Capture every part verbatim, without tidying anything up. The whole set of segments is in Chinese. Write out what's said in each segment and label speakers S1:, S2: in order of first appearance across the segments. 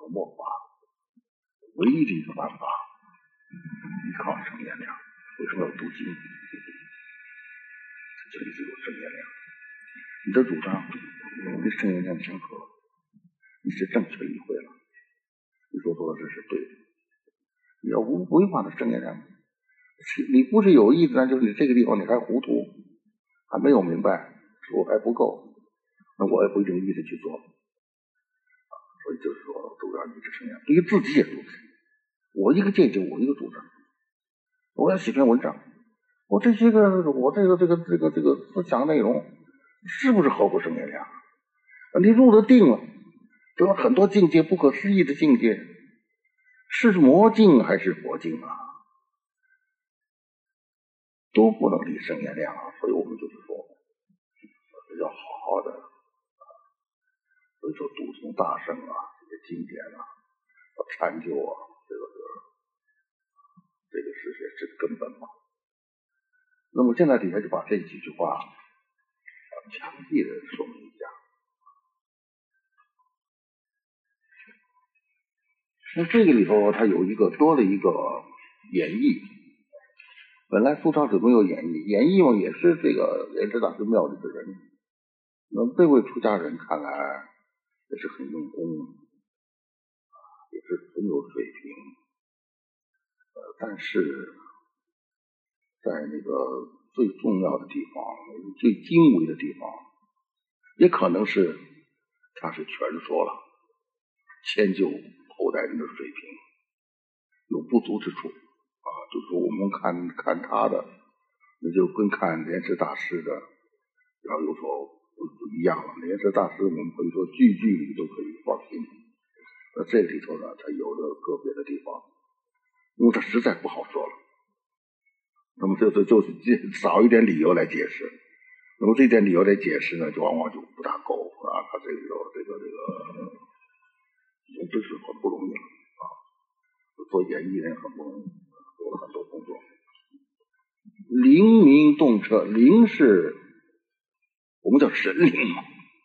S1: 末法，唯一的一个办法，依靠圣言量。为什么要读经？这里就有圣言量。你的主张跟圣言量相合，你是正确理会了，你所做的这是对的。你要无违反的圣言量，你不是有意的，就是你这个地方你还糊涂，还没有明白，我还不够，那我也不一定一直去做。所以就是说，都要一致圣言，对于自己也如此。我一个见解，我一个主张。我要写篇文章，我这些个，我这个这个这个这个思想内容，是不是合乎圣言量？你入了定了，得了很多境界，不可思议的境界，是魔境还是佛境啊？都不能离圣言量啊！所以我们就是说，要好好的，所以说笃从大圣啊，这些经典啊，要参究啊，这个这个这个是是根本嘛。那么现在底下就把这几句话详细的说明一下。那这个里头它有一个多了一个演绎，本来苏超只没有演绎，演绎嘛也是这个莲池大师庙里的人，那么这位出家人看来也是很用功，也是很有水平，呃，但是在那个最重要的地方，最精微的地方，也可能是他是全说了，迁就后代人的水平有不足之处啊，就是说我们看看他的，那就跟看莲池大师的要有所不一样了。莲池大师我们可以说句句里都可以放心，那这里头呢，他有的个别的地方，因为他实在不好说了，那么这这就是少一点理由来解释。那么这点理由来解释呢，就往往就不大够啊。他这个这个这个，真是很不容易啊。做演艺人很不容易，做了很多工作。灵明动彻，灵是我们叫神灵嘛，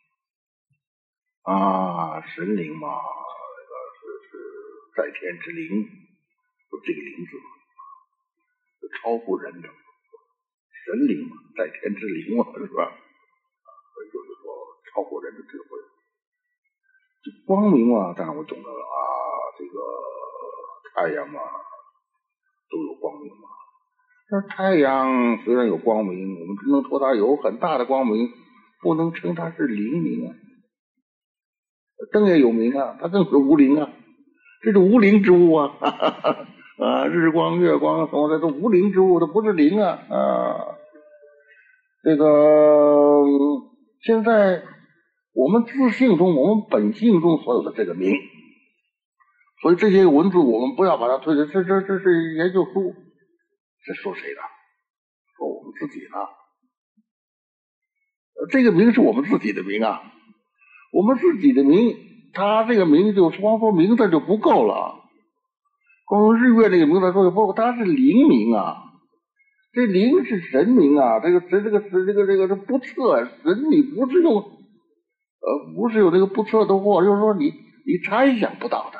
S1: 啊，神灵嘛，那个是是在天之灵，就这个灵字嘛，是超乎人的神灵嘛，在天之灵嘛，是吧？所以就是说超乎人的智慧。这光明嘛，当然我懂得了啊，这个太阳嘛都有光明嘛。但是太阳虽然有光明，我们只能说它有很大的光明，不能称它是灵明啊。灯也有明啊，它更是无灵啊，这是无灵之物啊，哈哈哈啊，日光、月光什么的都无灵之物，它不是灵啊啊。这个现在我们自性中，我们本性中所有的这个明，所以这些文字我们不要把它推这这这这是研究书，是说谁的？说我们自己的。这个名是我们自己的名啊，我们自己的名，它这个名就光说名字就不够了，光说日月这个名字说就不够，它是灵名啊。这灵是神明啊，这个神这个神这个这个这不测神，你不是用呃不是有那个不测的货，就是说你你猜想不到的。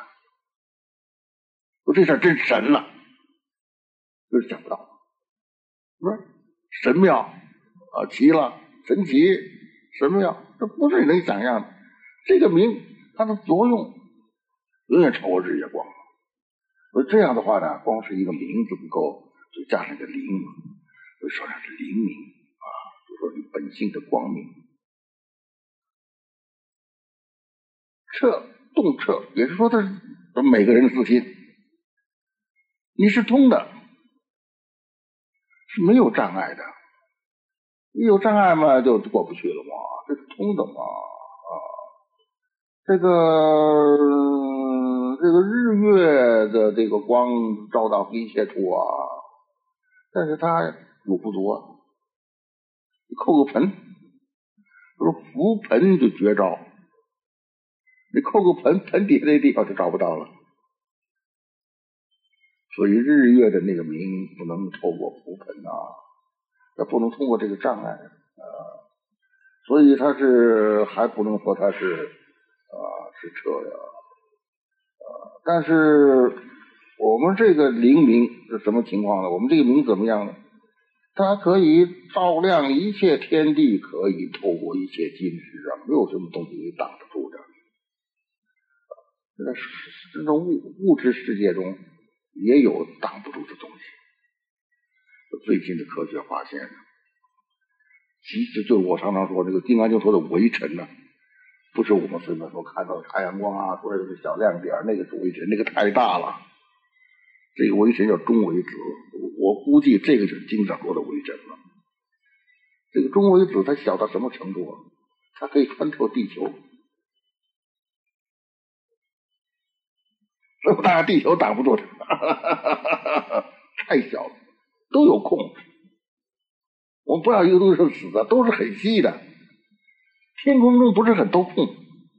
S1: 这事真神了，就是想不到，不是神妙啊，奇了，神奇，神妙，这不是你能想象的。这个名它的作用远远超过日月光，所以这样的话呢，光是一个名字不够，就加上个灵，就说它是灵明啊，就说你本性的光明。彻动彻，也就是说它是每个人的自信，你是通的，是没有障碍的。你有障碍嘛，就过不去了嘛，这是通的嘛啊。这个这个日月的这个光照到一切处啊，但是它有不足啊。你扣个盆，说浮盆就绝招，你扣个盆，盆底下那地方就找不到了。所以日月的那个明不能透过浮盆啊，也不能通过这个障碍啊，所以它是还不能说它是啊是彻呀， 但是我们这个灵明是什么情况呢？我们这个明怎么样呢？它可以照亮一切天地，可以透过一切金石啊，没有什么东西可以挡得住的。在这种物物质世界中也有挡不住的东西。最近的科学发现，其实就是我常常说这个《金刚经》说的微尘呢、啊，不是我们随便说看到太阳光啊，说这个小亮点，那个是微尘，那个太大了。这个微尘叫中微子，我估计这个就是经上说的微尘了。这个中微子它小到什么程度啊？它可以穿透地球，这么大地球挡不住它，太小了，都有空。我们不要一个东西是死的，都是很细的。天空中不是很多空，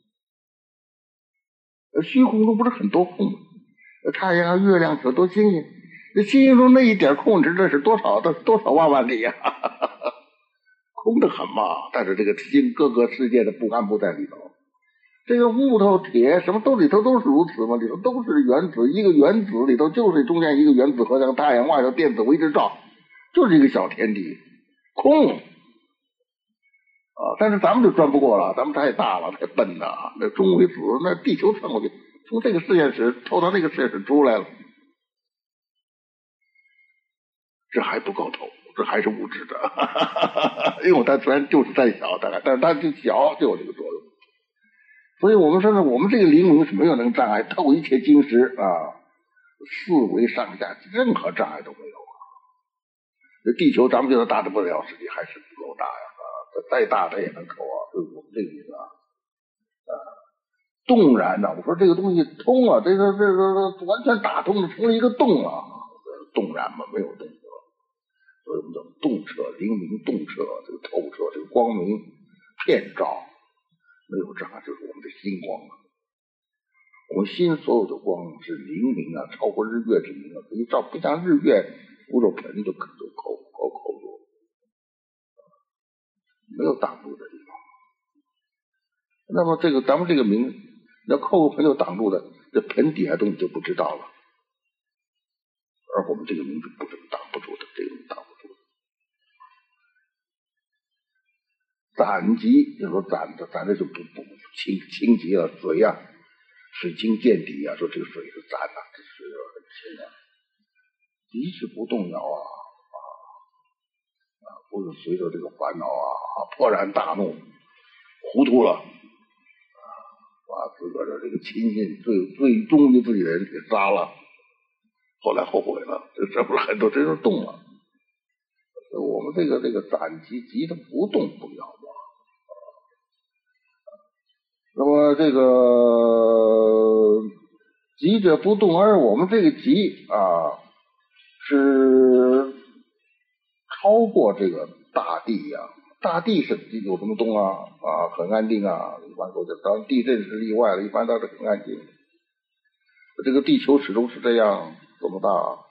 S1: 虚空中不是很多空，太阳、月亮、很多星星，那星星中那一点空，这这是多少的多少万万里呀、啊，空得很嘛。但是这个星各个世界的不安不在里头，这个木头、铁什么都里头都是如此嘛，里头都是原子，一个原子里头就是中间一个原子核，像太阳外头电子为之照，就是一个小天地，空。啊！但是咱们就钻不过了，咱们太大了，太笨了。那中微子，那地球穿过去，从这个实验室透到那个实验室出来了，这还不够透，这还是物质的。因为它虽然就是再小，大概，但是它就小，就有这个作用。所以我们说呢，我们这个灵明是没有能障碍，透一切晶石啊，四维上下任何障碍都没有啊。这地球咱们觉得大的不了，实际还是不够大呀。再大它也能透啊，就是我们这个意思啊。啊，动然呢、啊，我说这个东西通了、啊，这个这个完全打通了，成了一个动了、啊，动然嘛，没有动作，所以我们叫动彻灵明，动彻这个透彻，这个光明遍照，没有障碍，就是我们的心光啊。我们心所有的光是灵明啊，超过日月之明啊，可以照，不像日月扶着盆就可就扣扣扣住。没有挡住的地方，那么这个咱们这个明，要扣个盆就挡住的，这盆底下东西就不知道了。而我们这个明是不是挡不住的，这个挡不住的。攒极就说攒的，攒的就不不清清极了，水呀、啊，水清见底啊，说这个水是攒呐、啊，这水很清啊，极是不动摇啊。不是随着这个烦恼啊，勃然大怒，糊涂了，啊，把自个儿的这个亲信最最忠于自己的人给杀了，后来后悔了，这这不是很多真是动了。我们这个这个攒极极的不动不摇嘛，那么这个极者不动，而我们这个极啊是超过这个大地呀、啊，大地是有什么动啊？啊，很安定啊。一般说，当然地震是例外了，一般都是很安静。这个地球始终是这样这么大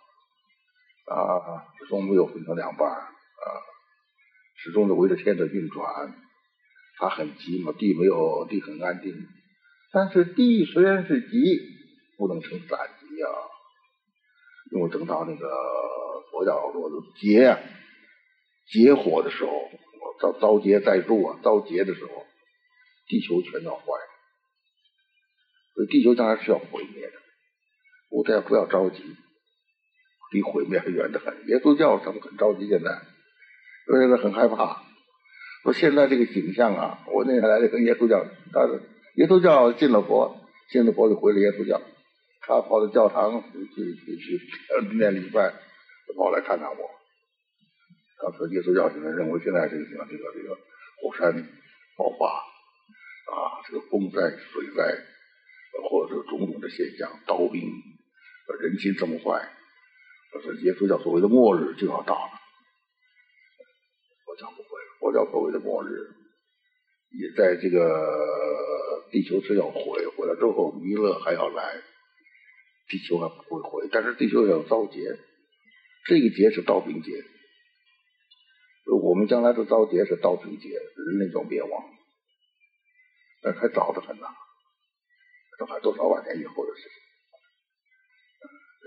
S1: 啊，始终没有分成两半啊，始终是围着天在运转。它很急嘛，地没有地很安定，但是地虽然是急，不能成散极啊，因为等到那个佛教说的劫啊。劫火的时候，遭遭劫在入啊，遭劫的时候，地球全要坏，所以地球将来是要毁灭的。我大家不要着急，离毁灭还远得很。耶稣教他们很着急，现在，因为很害怕。说现在这个景象啊，我那天来了个耶稣教，他耶稣教信了佛，信了佛就回了耶稣教，他跑到教堂去去去去念礼拜，跑来看看我。当时耶稣教现在认为现在这个这个这个这个火山爆发啊，这个风灾、水灾，或者种种的现象，刀兵，人心这么坏，这耶稣教所谓的末日就要到了。佛教不会，佛教所谓的末日也在这个地球是要毁，毁了之后弥勒还要来，地球还不会毁，但是地球要遭劫，这个劫是刀兵劫。我们将来的遭劫是刀兵劫，人类要灭亡，但还早得很呐，这还多少万年以后的事情。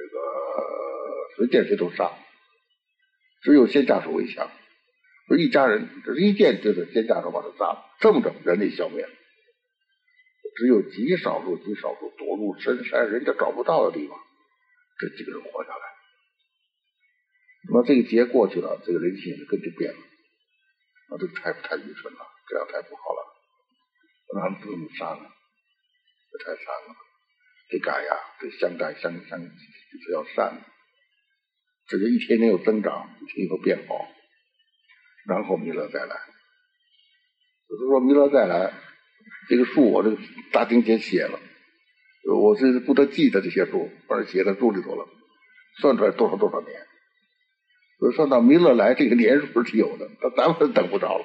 S1: 个谁见谁都杀，只有先下手为强。说一家人只是一见就是先下手把他杀了，这么着人类消灭了。只有极少数极少数躲入深山人家找不到的地方，这几个人活下来。那么这个劫过去了，这个人性就跟着变了。啊，这个太太愚蠢了，这样太不好了。让他们这么杀呢，这太惨了。得改呀，得相待相相就是要善，这就一天天有增长，一天天变好，然后弥勒再来。有的说弥勒再来，这个数我这个大经节写了，我是不得记得这些数，反正写在书里头了，算出来多少多少年。所以算到弥勒来这个年数是有的，但咱们等不着了。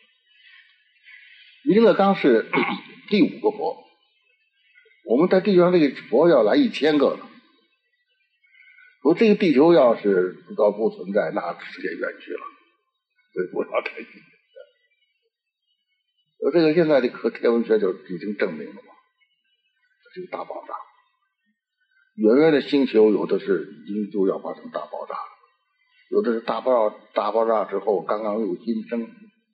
S1: 弥勒刚是第五个佛，我们在地球上这个佛要来一千个呢。说这个地球要是不到不存在，那世界远去了，所以不要太近。而这个现在的科天文学就已经证明了嘛，这个大爆炸，远远的星球有的是已经就要发生大爆炸了，有的是大爆大爆炸之后刚刚有新生，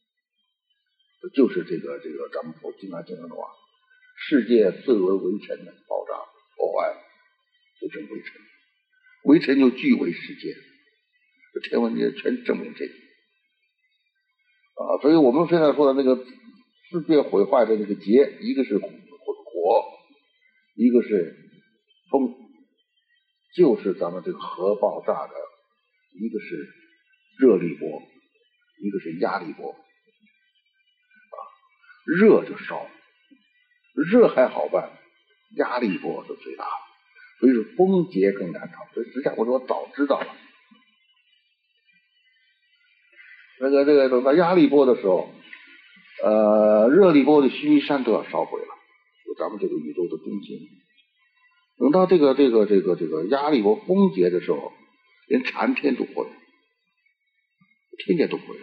S1: 就是这个这个咱们佛经常经常的话，世界碎为微尘的爆炸破坏，就成微尘，微尘就聚为世界，这天文学全证明这个啊，所以我们现在说的那个世界毁坏的那个劫，一个是火，一个是风，就是咱们这个核爆炸的，一个是热力波，一个是压力波。啊，热就烧，热还好办，压力波是最大的，所以是风劫更难逃。所以实际上我说我早知道了，那个这个等到压力波的时候。呃，热力波的须弥山都要烧毁了，就咱们这个宇宙的中心。等到这个这个这个这个压力波风劫的时候，连禅天都毁，天界都毁，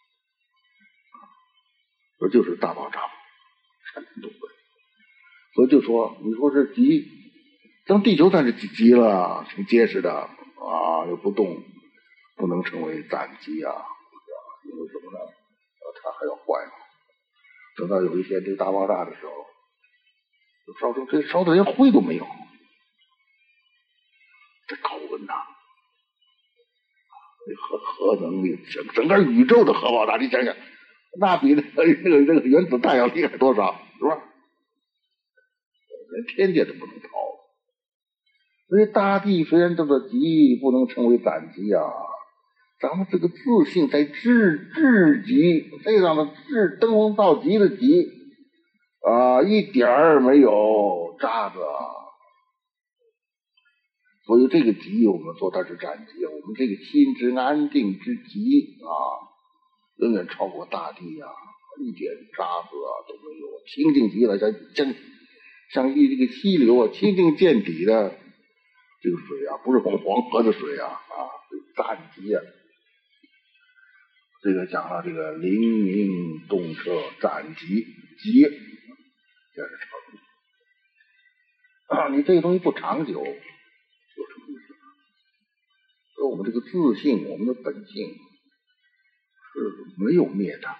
S1: 这就是大爆炸，禅天都毁。所以就说，你说是极，咱地球算是极极了，挺结实的啊，又不动，不能成为暂极啊，因为什么呢？它还要坏嘛。等到有一天这个大爆炸的时候，就烧成这烧的连灰都没有，这高温呐！核核能力，整整个宇宙的核爆炸，你想想，那比那个那个那个原子弹要厉害多少，是吧？连天界都不能逃。所以大地虽然这个极，不能成为暂极啊。咱们这个自信在至至极，非常的至登峰造极的极啊，一点儿没有渣子，所以这个极我们说它是暂极，我们这个心之安定之极啊，远远超过大地啊，一点渣子啊都没有，清净极了，像像像一这个溪流啊，清净见底的这个水啊，不是黄黄河的水啊啊，暂极啊。这个讲了这个灵明动彻暂极极，这是成语啊。你这个东西不长久，有什么意思？所以我们这个自信，我们的本性是没有灭的，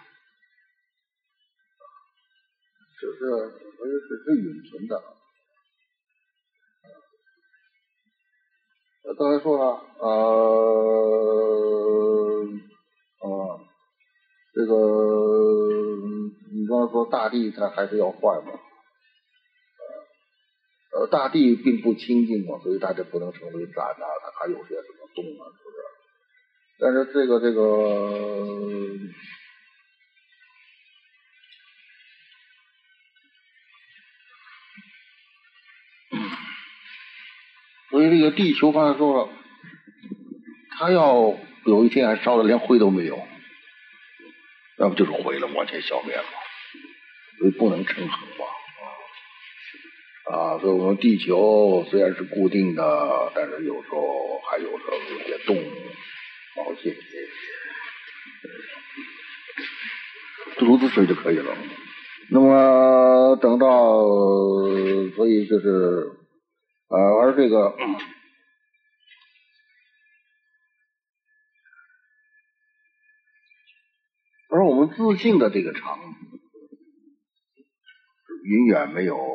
S1: 只是只是永存的。呃，刚才说了，呃。啊，这个你刚才说大地它还是要坏嘛？呃，大地并不清净嘛，所以它就不能成为暂啊，它还有些什么动啊，是不是？但是这个这个，所以这个地球刚才说了，它要有一天还烧的连灰都没有，要不就是毁了，完全消灭了，所以不能称衡嘛。啊，所以我们地球虽然是固定的，但是有时候还有时候有些动物毛线，如此水就可以了。那么等到，所以就是，呃，而这个。 而我们自性的这个常，永远没有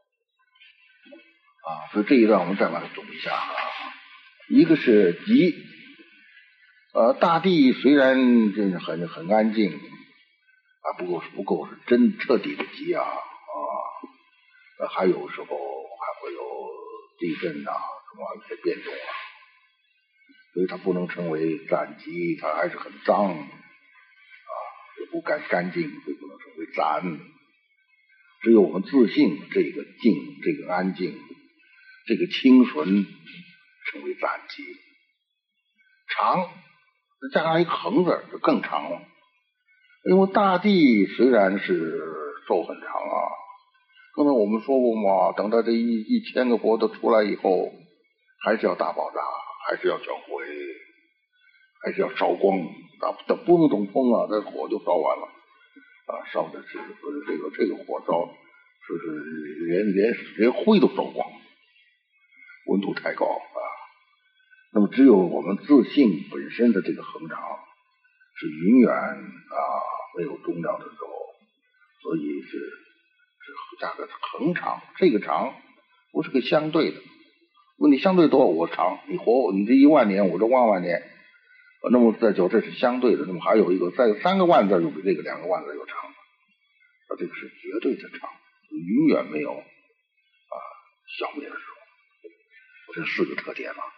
S1: 啊。所以这一段我们再把它读一下啊。一个是极，呃，大地虽然这是很很安静啊，不够不够是真彻底的极啊啊，还有时候还会有地震呐、啊，什么一些变动啊，所以它不能称为暂极，它还是很脏啊，也不干干净，所以不能称为暂。只有我们自性这个静，这个安静，这个清纯，称为暂极。长加上一个横字就更长了，因为大地虽然是寿很长啊，刚才我们说过嘛，等到这一一千个佛都出来以后，还是要大爆炸，还是要销毁，还是要烧光，它不用等风啊，这火就烧完了啊，烧的是这个这个火烧，就是连连连灰都烧光，温度太高啊。那么只有我们自性本身的这个恒常是永远啊没有终了的时候，所以是是加个恒常，这个常不是个相对的。问题相对多，我长，你活你这一万年，我这万万年，那么再讲这是相对的。那么还有一个再三个万字又比这个两个万字又长，啊，这个是绝对的长，永远没有啊消灭的时候。这四个特点嘛。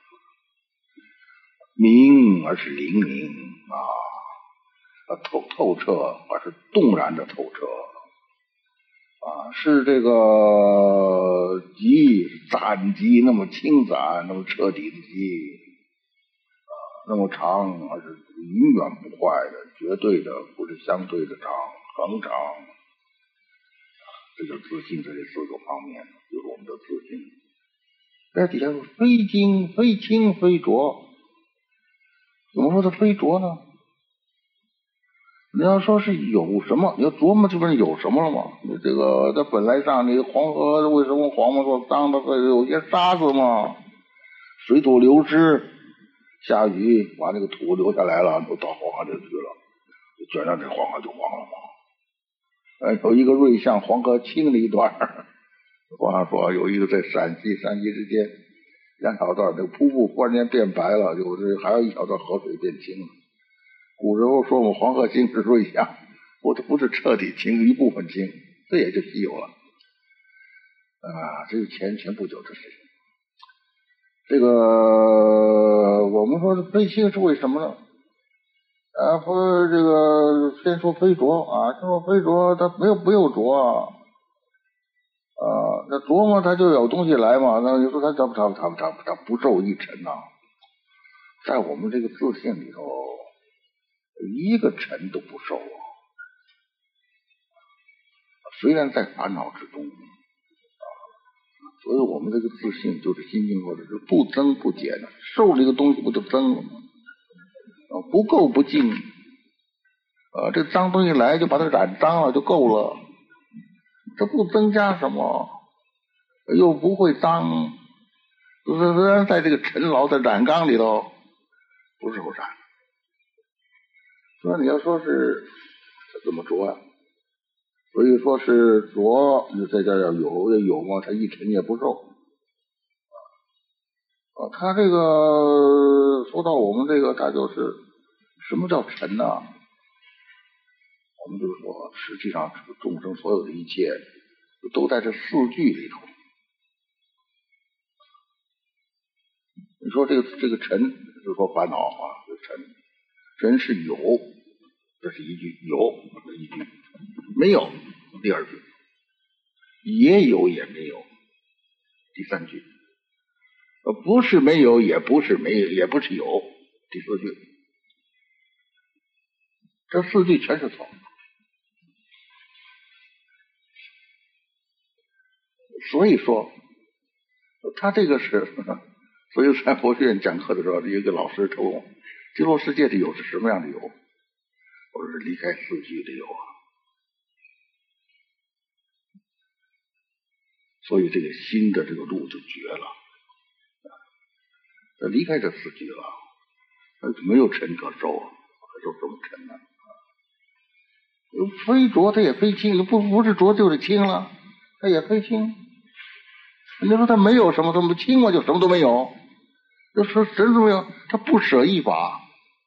S1: 明而是灵明啊，透透彻而是动然的透彻啊，是这个极暂极那么清暂，那么彻底的极啊，那么长而是永远不坏的，绝对的，不是相对的长，恒长。这就是自信的这四个方面，就是我们的自信。在底下说非精非清非浊。怎么说它非浊呢？你要说是有什么，你要琢磨这边有什么了吗？你这个它本来上这个黄河为什么黄嘛说脏的有些沙子嘛，水土流失，下雨把那个土流下来了，都到黄河里去了，就卷上这黄河就黄了嘛。呃，有一个瑞相黄河清了一段，皇上说有一个在陕西山西之间。两小段，这个瀑布忽然间变白了，就是还有一小段河水变清了。古时候说我们黄河清是瑞相，不，它不是彻底清，一部分清，这也就稀有了。啊，这是前前不久的事情。这个我们说非清是为什么呢？啊，说这个先说非浊啊，先说非浊，它没有没有浊啊。啊，那琢磨它就有东西来嘛，那你说它它它它它它不受一尘呐、啊，在我们这个自信里头，一个尘都不受啊。虽然在烦恼之中啊，所以我们这个自信就是心经说的是不增不减的，受这个东西不就增了吗？啊，不够不净啊，这脏东西来就把它染脏了就够了。这不增加什么，又不会脏，虽然在这个尘劳的染缸里头不是有染。那你要说是怎么浊啊？所以说是浊，你再加上有也有嘛，它一尘也不受啊。他这个说到我们这个，他就是什么叫尘呢？我们就是说，实际上这个众生所有的一切都在这四句里头。你说这个这个尘，就是说烦恼啊，这尘，尘是有，这是一句，有这是一句，没有第二句，也有也没有第三句，呃，不是没有，也不是没有，也不是有第四句，这四句全是错。所以说，他这个是，所以在佛学院讲课的时候，有一个老师问我，极乐世界的有是什么样的有？我说是离开四句的有啊。所以这个新的这个路就绝了，他离开这四句了，没有尘可受，可受什么尘呢？ 非浊它也非清，不不是浊就是清了，它也非清。你说它没有什么，它不清嘛，就什么都没有。就说什么都没有，它不舍一法。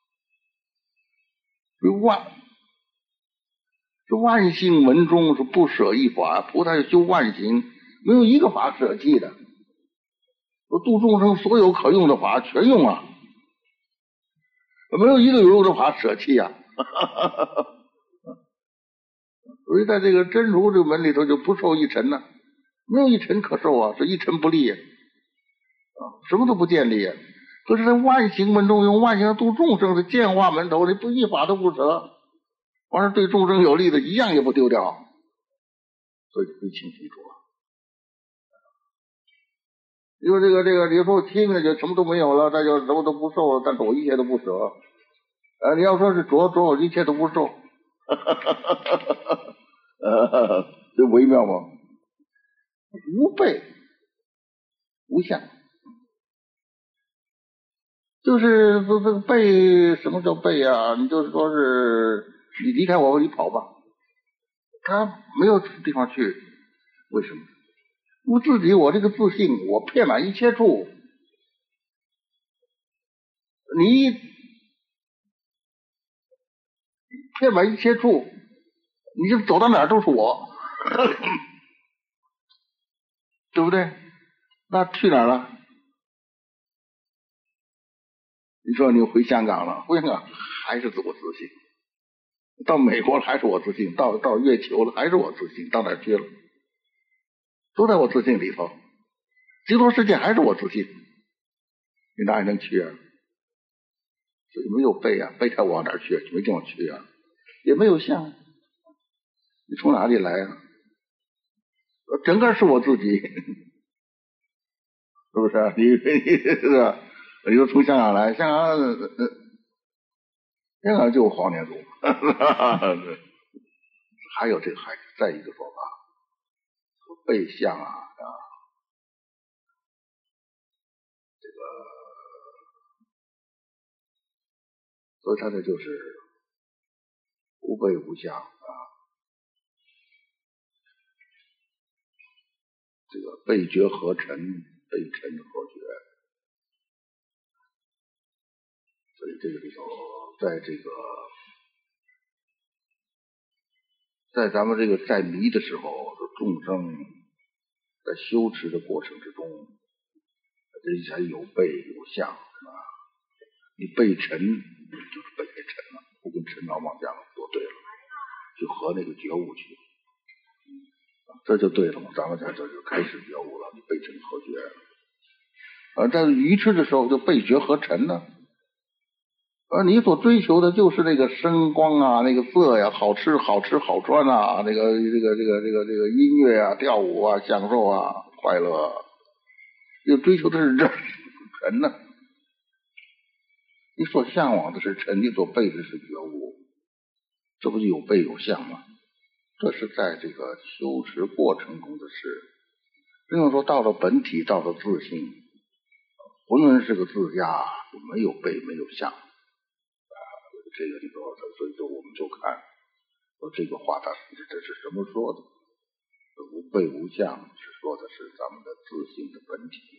S1: 万这万行门中是不舍一法，菩萨修万行，没有一个法舍弃的。度众生所有可用的法全用啊，没有一个有用的法舍弃啊。所以在这个真如这个门里头就不受一尘呢，没有一尘可受啊，是一尘不立啊，什么都不建立啊。可是在万行门中用万行度众生的见化门头，你不一法都不舍，完了对众生有利的一样也不丢掉，所以非清非浊。因为这个这个，你说清了就什么都没有了，那就什么都不受了，但是我一切都不舍。呃，你要说是浊浊，我一切都不受。呃，这微妙吗？无背无相，就是说这个背，什么叫背啊？你就是说是你离开我，你跑吧，他没有地方去，为什么？我自己，我这个自信，我遍满一切处，你遍满一切处，你就走到哪儿都是我，对不对？那去哪儿了？你说你回香港了，回香港还是自我自信；到美国了还是我自信；到到月球了还是我自信；到哪儿去了？都在我自信里头。极乐世界还是我自信，你哪里能去啊？所以没有背啊，背它往哪儿去？没地方去啊，也没有相，你从哪里来啊？整个是我自己，是不是啊？你你是吧？你说从香港来，香港、呃、香港就黄念祖，还有这个还再一个说法，背相啊啊，这个，所以他这就是无背无相啊，这个背觉合尘，背尘合觉。所以这个里头，在这个在咱们这个在迷的时候，众生在修持的过程之中，这才有背有相啊。你背尘就是背给尘了，不跟尘劳妄讲多对了，就和那个觉悟去，这就对了嘛。咱们在这就开始觉悟了，你背尘合觉了。而在愚痴的时候，就背觉合尘呢。而你所追求的就是那个声光啊，那个色呀，好吃好吃好穿啊，那个这个这个这个这个音乐啊，跳舞啊，享受啊，快乐，又追求的是这尘呢。你所向往的是尘，你所背的是觉悟，这不就有背有相吗？这是在这个修持过程中的事。另外说，到了本体，到了自性，浑然是个自家，没有背没有相。这个里头，所以说我们就看说这个话，它这是什么说的？无背无相是说的是咱们的自性的本体。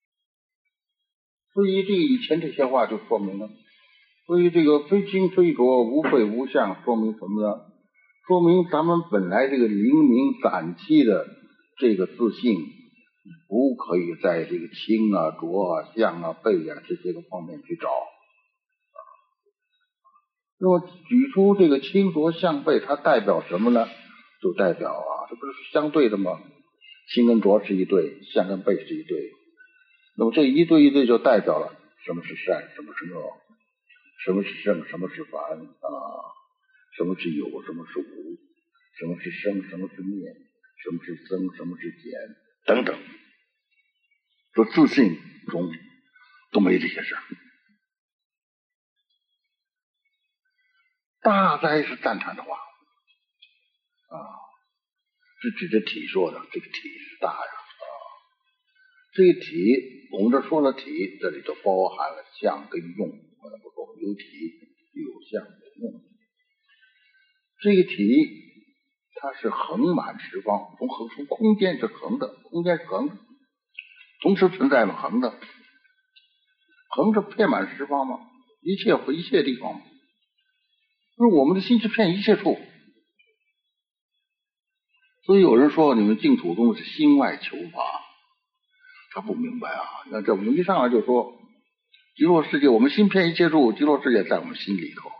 S1: 所以这以前这些话就说明了，所以这个非清非浊，无背无相，说明什么呢？说明咱们本来这个灵明暂期的这个自性，不可以在这个清啊、浊啊、相啊、背啊这些个方面去找。那么举出这个清浊相背，它代表什么呢？就代表啊，这不是相对的吗？清跟浊是一对，相跟背是一对。那么这一对一对就代表了什么是善，什么是恶，什么是正，什么是凡啊，什么是有，什么是无，什么是生，什么是灭，什么是增，什么是减，等等。说自信中都没这些事儿。大哉是赞叹的话啊，是指着体说的，这个体是大呀啊。这个体，我们这说了体，这里头包含了相跟用，我们不说有体有相有用。 这个体它是横满十方，从横从空间是横的，空间是横的，同时存在吗？横的，横是遍满十方吗？一切一切地方吗？就是我们的心是遍一切处。所以有人说你们净土宗是心外求法，他不明白啊。那这我们一上来就说极乐世界，我们心遍一切处，极乐世界在我们心里头，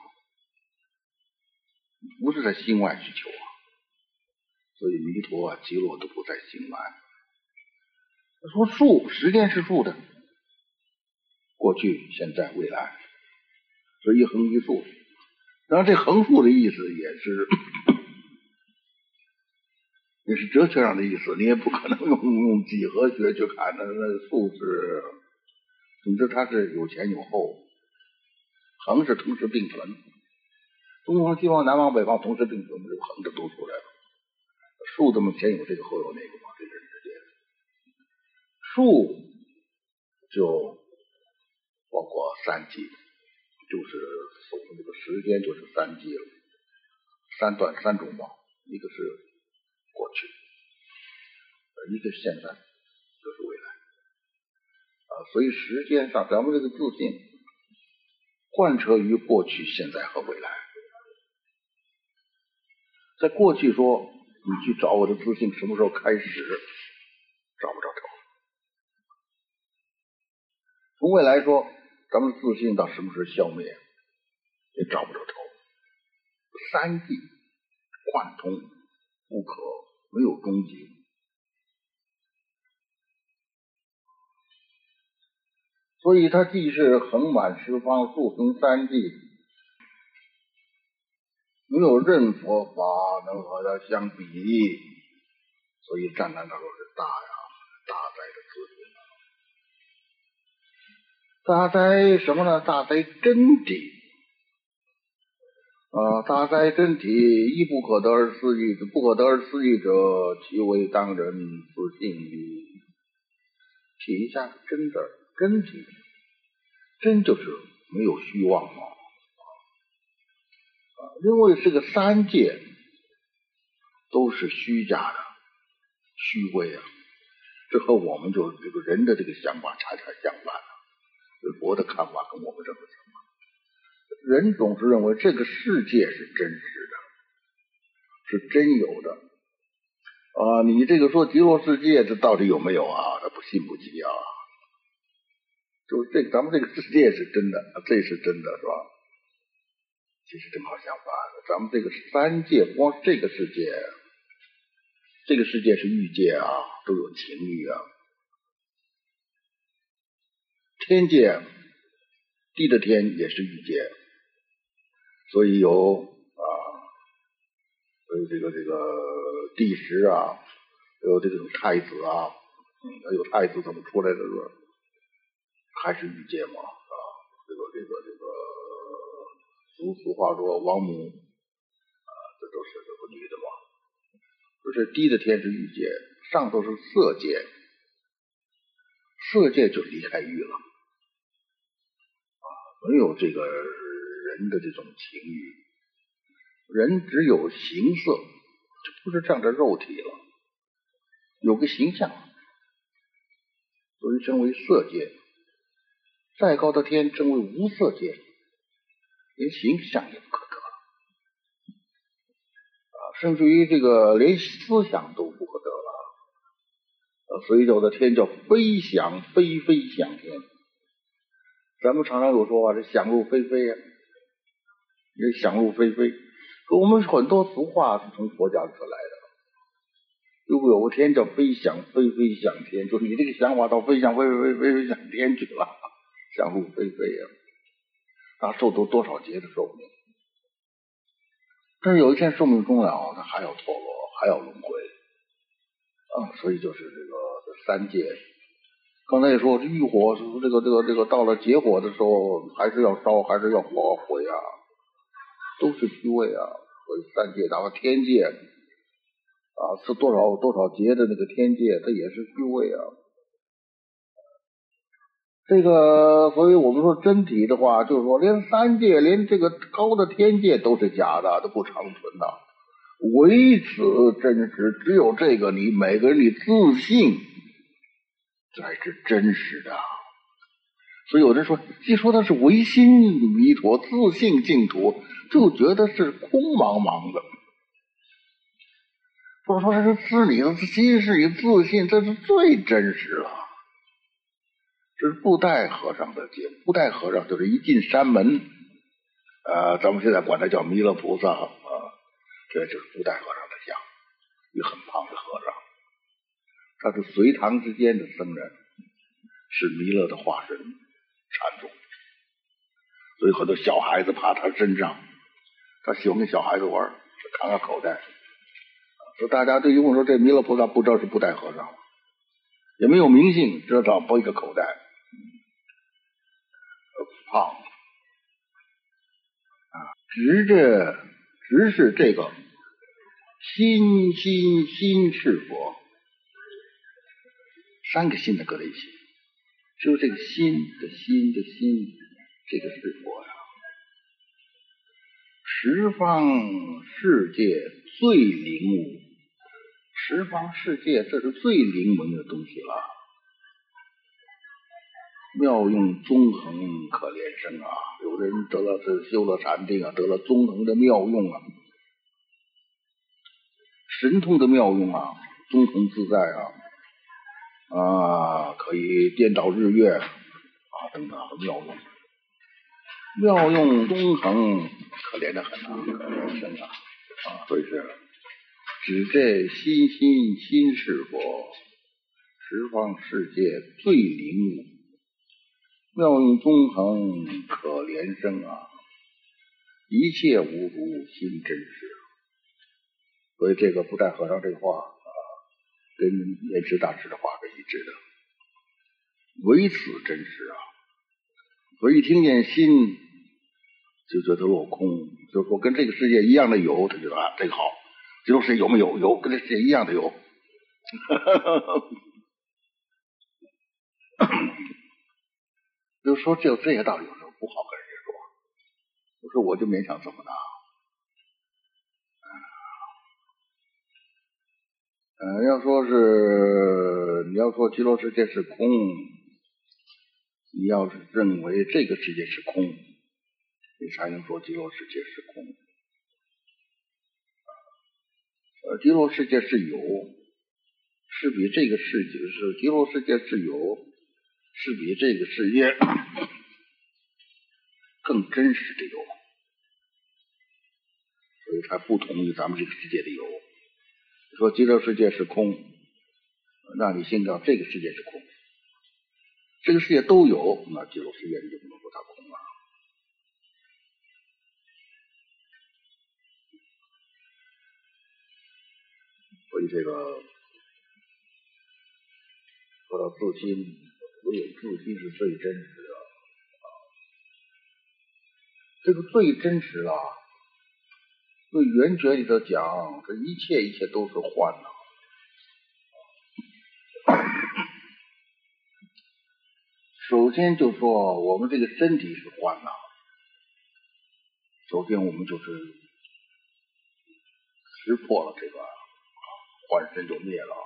S1: 不是在心外去求啊。所以弥陀啊、极乐都不在心外。说数，时间是数的，过去、现在、未来，是一横一竖。当然，这横竖的意思也是也是哲学上的意思，你也不可能用用几何学去看那那数是，总之它是有前有后，横是同时并存，东方、西方、南方、北方同时并存，这个横的都出来了。数这么前有这个后有那个嘛，这是直接。数就包括三季，就是从这个时间就是三季了，三段三种嘛，一个是过去，一个是现在，就是未来啊。所以时间上，咱们这个自信贯彻于过去、现在和未来。在过去说，你去找我的自信什么时候开始，找不着头。从未来说，咱们自信到什么时候消灭，也找不着头。三际贯通，不可没有终极。所以它既是横满十方，竖横三际，没有任佛法能和它相比，所以站在那都是大呀，大哉的自信。大哉什么呢？大哉真谛啊！大哉真谛，一不可得而思议，不可得而思议者，其为当人自信矣。写一下真字，真谛，真就是没有虚妄嘛。啊，因为这个三界都是虚假的、虚伪啊，这和我们就这个人的这个想法恰恰相反了。佛的看法跟我们这个相反，人总是认为这个世界是真实的，是真有的啊。你这个说极乐世界，这到底有没有啊？他不信不疑啊。就是这个，咱们这个世界是真的，这是真的，是吧？其实正好相反，咱们这个三界，光这个世界，这个世界是欲界啊，都有情欲啊。天界，地的天也是欲界，所以有啊，所以这个这个地时啊，有这种太子啊，嗯，有太子怎么出来的是吧？还是欲界嘛啊，这个这个这个俗俗话说王母啊，这都是这个女的嘛。就是低的天是欲界，上头是色界，色界就离开欲了。没有这个人的这种情欲，人只有形色，就不是仗着肉体了，有个形象，所以称为色界。再高的天称为无色界，连形象也不可得啊，甚至于这个连思想都不可得了啊。所以有的天叫飞翔，飞飞翔天。咱们常常有说啊，这想入非非啊，也想入非非。我们很多俗话是从佛家出来的。如果有个天叫飞翔，飞飞翔天，就是你这个想法到飞翔，飞飞飞飞翔天去了，想入非非啊，他受多多少劫的寿命。但是有一天寿命终了，他还要堕落，还要轮回啊，所以就是这个这三界。刚才也说欲火是这个这个这个到了结火的时候，还是要烧，还是要火毁啊，都是虚伪啊。所以三界，哪怕天界啊，是多少多少劫的那个天界，它也是虚伪啊。 这个，所以我们说真体的话，就是说连三界，连这个高的天界都是假的，都不长存的。唯此真实，只有这个你每个人你自信才是真实的。所以有人说，一说他是唯心弥陀、自性净土，就觉得是空茫茫的。说说这是你的心，是你自信，这是最真实了。这是布袋和尚的经，布袋和尚就是一进山门，呃，咱们现在管他叫弥勒菩萨啊，这就是布袋和尚的像，一个很胖的和尚，他是隋唐之间的僧人，是弥勒的化身禅宗，所以很多小孩子爬他身上，他喜欢跟小孩子玩，看看口袋。说大家对于问说这弥勒菩萨不知道是布袋和尚，也没有名姓，知道包一个口袋，胖啊，直着直是这个心心心是佛，三个心的搁在一起，只有这个心的心的心，这个是佛呀。十方世界最灵物，十方世界这是最灵门的东西了。妙用纵横可连生啊！有的人得了这修了禅定啊，得了纵横的妙用啊，神通的妙用啊，纵横自在啊，啊，可以颠倒日月啊，等等的妙用。妙用纵横可怜的很啊，可连生啊，啊，所以是只这心心心是佛，十方世界最灵物。妙用纵横可连生啊，一切无如心真实。所以这个布袋和尚这话啊，跟莲池大师的话是一致的，唯此真实啊。所以一听见心就觉得落空，就说跟这个世界一样的有，他觉得啊这个好，这种世界有没有？有，跟这世界一样的有。就说只有这些道理有时候不好跟人家说，有时候我就勉强这么拿。呃，要说是你要说极乐世界是空，你要是认为这个世界是空，你才能说极乐世界是空。呃，极乐世界是有，是比这个世界是极乐世界是有，是比这个世界更真实的有，所以才不同于咱们这个世界的有。说极乐世界是空，那你信到这个世界是空，这个世界都有，那极乐世界你就不能说它空了。所以这个说到自心，唯有自心是最真实的。这个最真实啊，对圆觉里头讲，这一切一切都是幻的。首先就说我们这个身体是幻的，首先我们就是识破了这个幻身就灭了，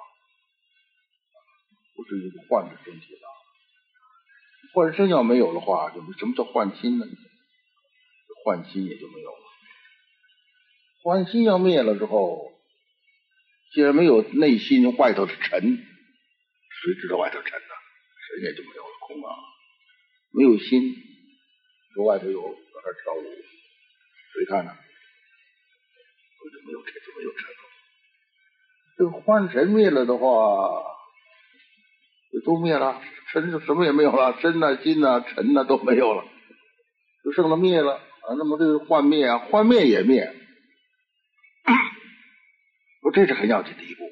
S1: 不是一个幻的身体了。幻身要没有的话，就什么叫幻心呢？幻心也就没有了。幻心要灭了之后，既然没有内心，外头是尘，谁知道外头尘呢？尘也就没有了，空啊。没有心，说外头有搁这跳舞，谁看呢？我就没有尘，就没有尘了。这个幻尘灭了的话，就都灭了，尘就什么也没有了，身呐、心呐、尘呐都没有了，就剩了灭了啊。那么这个幻灭啊，幻灭也灭，不，这是很要紧的一步。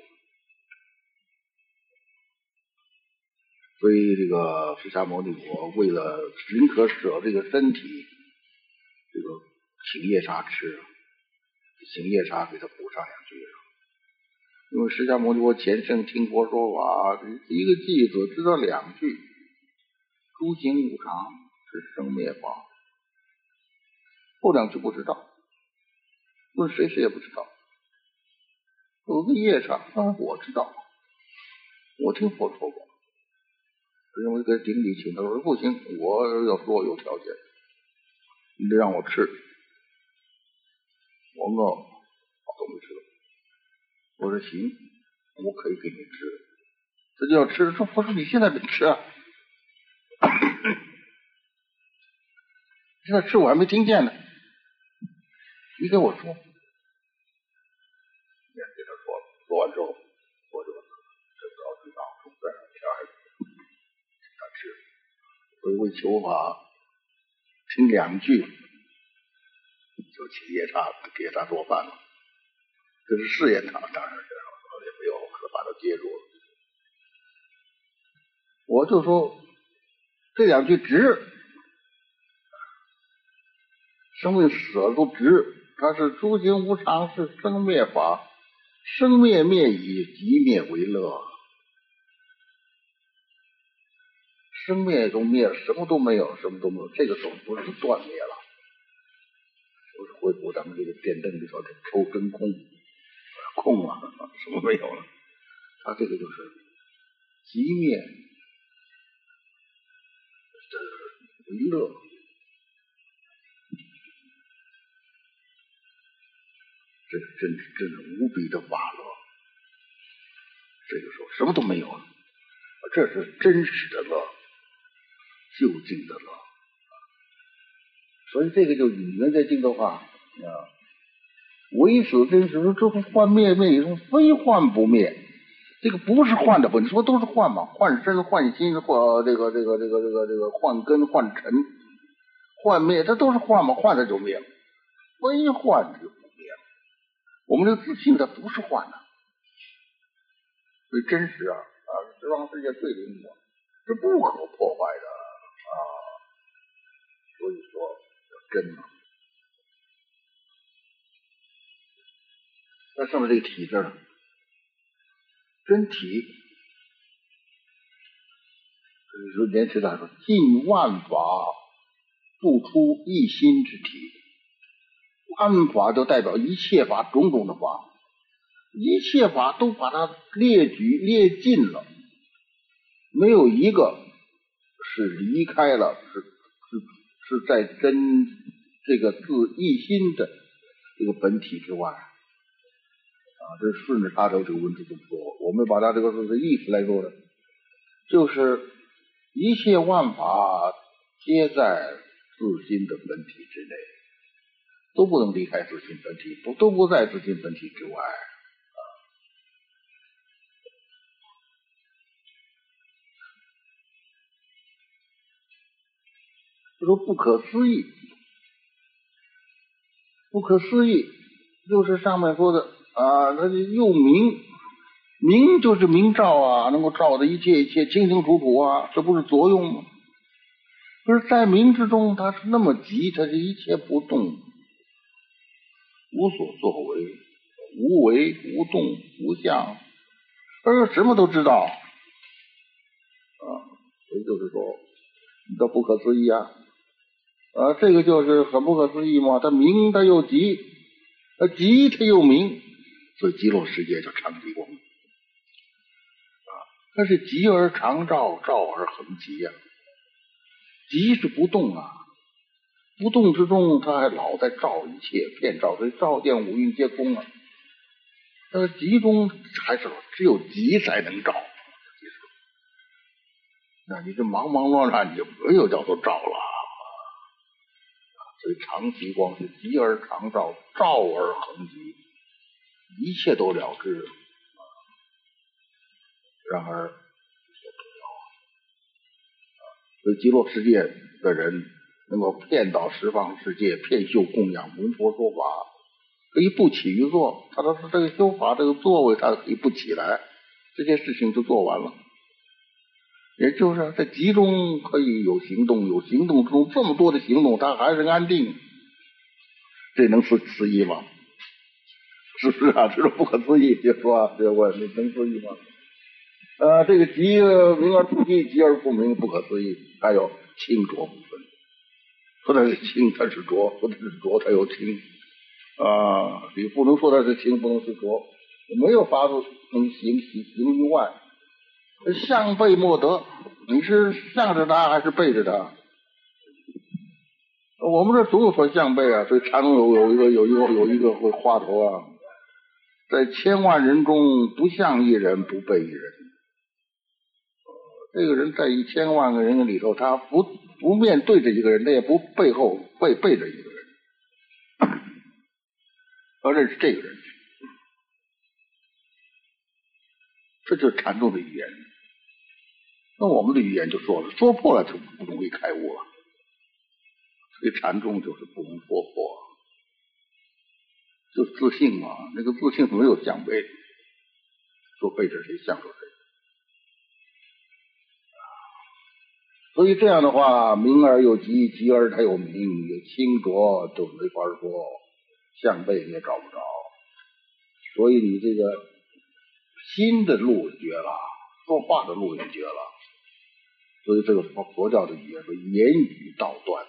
S1: 所以这个释迦牟尼佛为了宁可舍这个身体，这个请夜叉吃，请夜叉给他补上两句。因为释迦牟尼佛前生听佛说法，一个弟子知道两句， 诸行无常是生灭法。后两句不知道，问谁谁也不知道。有个夜叉啊，我知道，我听佛说过。因为跟顶礼请他说不行，我要说有条件，你得让我吃。我饿，好东西吃。我说行，我可以给你吃。他就要吃，说佛说你现在得吃啊。现在吃我还没听见呢，你给我说。也给他说了，说完之后，我就这早知道从这两天他吃，所以为求法听两句，就请夜叉给他做饭了。这是试验他，当然也没有把他接住了。我就说这两句直，生命死都直，它是诸行无常，是生灭法，生灭灭已，即灭为乐。生灭都灭了，什么都没有，什么都没有，这个总不是断灭了，不是恢复咱们这个电灯里头的抽真空，空了，什么没有了。它这个就是即灭为乐。这真是真是无比的法乐。这个时候什么都没有了，这是真实的乐，究竟的乐。所以这个就引缘在净土法啊，唯死真实，这是幻灭灭也是非幻不灭。这个不是幻的本，你说都是幻嘛？幻身、幻心、或这个这个这个这个这个幻根、幻尘、幻灭，这都是幻嘛？幻的就灭了，非幻就不灭了。我们这个自信它不是幻的，所以真实啊啊，十方世界最灵活，是不可破坏的啊。所以说真啊，那上面这个体字呢？真体，说莲池大说，尽万法不出一心之体。万法就代表一切法，种种的法，一切法都把它列举列尽了，没有一个是离开了，是是是在真这个自一心的这个本体之外。啊，这顺着他的这个文字这么说，我们把他这个这意思来说呢，就是一切万法皆在自心的本体之内，都不能离开自心本体，不都不在自心本体之外啊。就说不可思议，不可思议就是上面说的啊，它又明，明就是明照啊，能够照的一切一切清清楚楚啊，这不是作用吗？可是在明之中，它是那么急，它是一切不动，无所作为，无为无动无相，而什么都知道啊，所以就是说，这不可思议啊。啊，这个就是很不可思议嘛，它明它又急，它急它又明，所以极乐世界叫常寂光啊，它是急而常照，照而恒极啊。急是不动啊，不动之中它还老在照一切，遍照，所以照见五蕴皆空啊。但是急中还是只有急才能照，那你这忙忙乱乱你就没有叫做照了。所以常寂光是急而常照，照而恒极，一切都了知啊。然而所重要啊，所以极乐世界的人能够遍到十方世界，遍修供养闻佛说法，可以不起于坐，他说是这个修法这个座位他可以不起来，这些事情都做完了。也就是在集中可以有行动，有行动中这么多的行动，他还是安定，这能是思议吗？是不是啊？这是不可思议，就说啊，这我你能思议吗？ 呃，这个极明而不极，极而不明，不可思议。还有清浊不分，说它是清，它是浊；说它是浊，它又清。啊，你不能说它是清，不能是浊，没有法子能行行行于外。向背莫得，你是向着它还是背着它？我们这总有说向背啊，所以禅宗有有一个有一个有一个会话头啊，在千万人中不向一人，不背一人。这个人在一千万个人里头，他不不面对着一个人，他也不背后背背着一个人，而认识这个人，这就是禅宗的语言。那我们的语言就说了，说破了就不容易开悟了。所以禅宗就是不能说破，就自信嘛。那个自信没有向背，说背着谁向着谁。所以这样的话，明而又极，极而它有明，有清浊就没法说，向背也找不着。所以你这个心的路绝了，说话的路也绝了。所以这个佛教的语言说言语道断，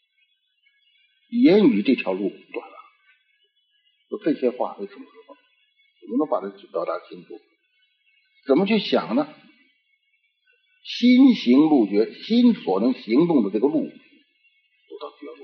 S1: 言语这条路断了。说这些话为什么说？怎么能把它表达清楚？怎么去想呢？心行路绝，心所能行动的这个路，走到绝了。